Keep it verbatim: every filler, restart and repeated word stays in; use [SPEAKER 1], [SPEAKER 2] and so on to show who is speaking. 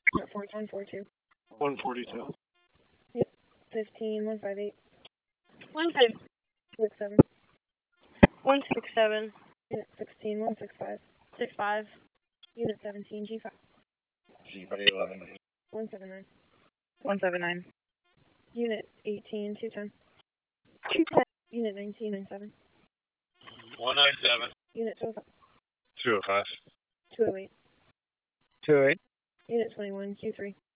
[SPEAKER 1] Unit four one four two.
[SPEAKER 2] one forty-two.
[SPEAKER 1] fifteen one five eight.
[SPEAKER 3] One five
[SPEAKER 1] Six seven.
[SPEAKER 3] one six seven
[SPEAKER 1] Unit sixteen one six five.
[SPEAKER 3] six five.
[SPEAKER 1] Unit seventeen G five.
[SPEAKER 2] G five eleven.
[SPEAKER 1] one seven nine.
[SPEAKER 3] One seven nine.
[SPEAKER 1] Unit eighteen two ten.
[SPEAKER 3] Two ten.
[SPEAKER 1] Unit nineteen nine seven.
[SPEAKER 2] one nine seven.
[SPEAKER 1] Unit two oh five.
[SPEAKER 2] two oh five.
[SPEAKER 1] two oh eight.
[SPEAKER 2] two eight.
[SPEAKER 1] Unit twenty one Q three.